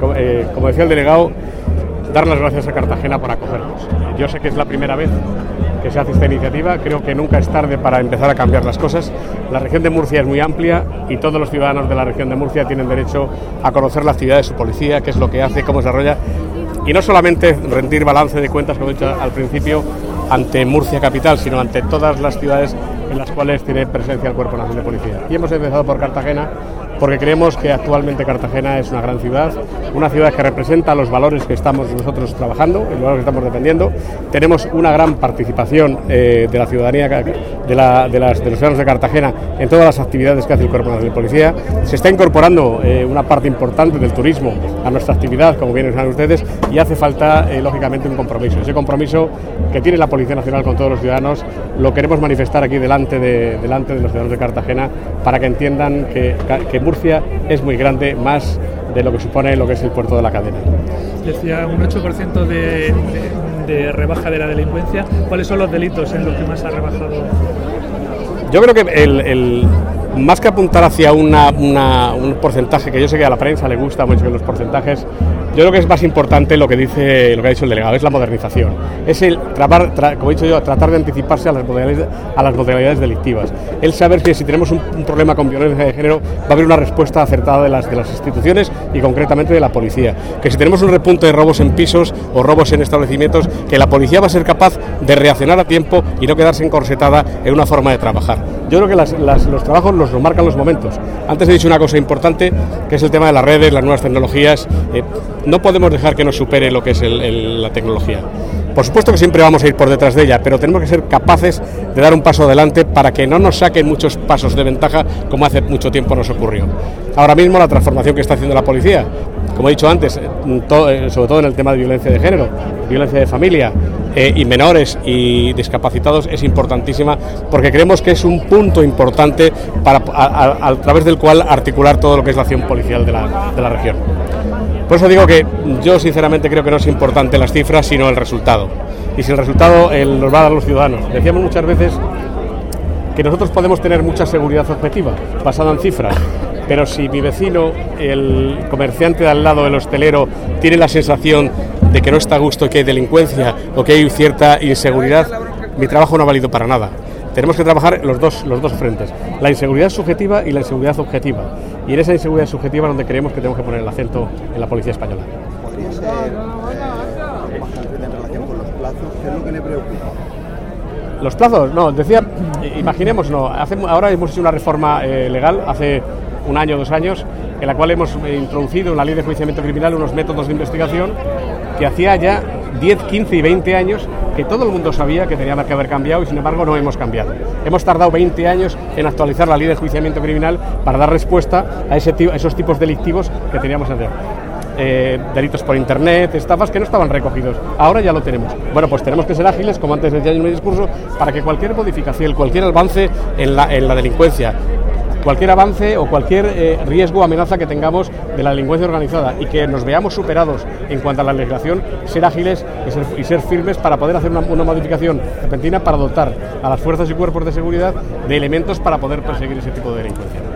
como decía el delegado, dar las gracias a Cartagena por acogernos. Yo sé que es la primera vez que se hace esta iniciativa, creo que nunca es tarde para empezar a cambiar las cosas. La región de Murcia es muy amplia y todos los ciudadanos de la región de Murcia tienen derecho a conocer la actividad de su policía, qué es lo que hace, cómo se desarrolla, y no solamente rendir balance de cuentas, como he dicho al principio, ante Murcia capital, sino ante todas las ciudades en las cuales tiene presencia el Cuerpo Nacional de Policía. Y hemos empezado por Cartagena porque creemos que actualmente Cartagena es una gran ciudad, una ciudad que representa los valores que estamos nosotros trabajando, los valores que estamos defendiendo. Tenemos una gran participación de la ciudadanía, de los ciudadanos de Cartagena en todas las actividades que hace el Cuerpo Nacional de Policía. Se está incorporando una parte importante del turismo a nuestra actividad, como bien saben ustedes, y hace falta, lógicamente, un compromiso. Ese compromiso que tiene la Policía Nacional con todos los ciudadanos lo queremos manifestar aquí delante de los ciudadanos de Cartagena para que entiendan que Murcia es muy grande, más de lo que supone lo que es el puerto de la cadena. Decía un 8% de rebaja de la delincuencia. ¿Cuáles son los delitos en los que más ha rebajado? Yo creo que más que apuntar hacia un porcentaje, que yo sé que a la prensa le gusta mucho los porcentajes, yo creo que es más importante lo que ha dicho el delegado, es la modernización. Es el como he dicho yo, tratar de anticiparse a las modalidades delictivas. El saber que si tenemos un problema con violencia de género va a haber una respuesta acertada de las instituciones y concretamente de la policía. Que si tenemos un repunte de robos en pisos o robos en establecimientos, que la policía va a ser capaz de reaccionar a tiempo y no quedarse encorsetada en una forma de trabajar. Yo creo que los trabajos los marcan los momentos. Antes he dicho una cosa importante, que es el tema de las redes, las nuevas tecnologías. No podemos dejar que nos supere lo que es la tecnología. Por supuesto que siempre vamos a ir por detrás de ella, pero tenemos que ser capaces de dar un paso adelante para que no nos saquen muchos pasos de ventaja como hace mucho tiempo nos ocurrió. Ahora mismo la transformación que está haciendo la policía, como he dicho antes, sobre todo en el tema de violencia de género, violencia de familia y menores y discapacitados, es importantísima porque creemos que es un punto importante a través del cual articular todo lo que es la acción policial de la región. Por eso digo que yo sinceramente creo que no es importante las cifras, sino el resultado. Y si el resultado nos va a dar los ciudadanos. Decíamos muchas veces que nosotros podemos tener mucha seguridad objetiva, basada en cifras, pero si mi vecino, el comerciante de al lado, el hostelero, tiene la sensación de que no está a gusto, que hay delincuencia o que hay cierta inseguridad, mi trabajo no ha valido para nada. Tenemos que trabajar los dos frentes, la inseguridad subjetiva y la inseguridad objetiva. Y en esa inseguridad subjetiva es donde creemos que tenemos que poner el acento en la policía española. ¿Podría ser en relación con los plazos? ¿Qué es lo que le preocupa? Los plazos, no, decía, imaginemos, no. Ahora hemos hecho una reforma legal hace 1 año, 2 años, en la cual hemos introducido en la ley de enjuiciamiento criminal unos métodos de investigación que hacía ya 10, 15 y 20 años que todo el mundo sabía que teníamos que haber cambiado y sin embargo no hemos cambiado. Hemos tardado 20 años en actualizar la ley de enjuiciamiento criminal para dar respuesta a esos tipos delictivos que teníamos antes. Delitos por internet, estafas que no estaban recogidos. Ahora ya lo tenemos. Bueno, pues tenemos que ser ágiles, como antes decía en mi discurso, para que cualquier modificación, cualquier avance en la delincuencia, cualquier avance o cualquier riesgo o amenaza que tengamos de la delincuencia organizada y que nos veamos superados en cuanto a la legislación, ser ágiles y ser firmes para poder hacer una modificación repentina para dotar a las fuerzas y cuerpos de seguridad de elementos para poder perseguir ese tipo de delincuencia.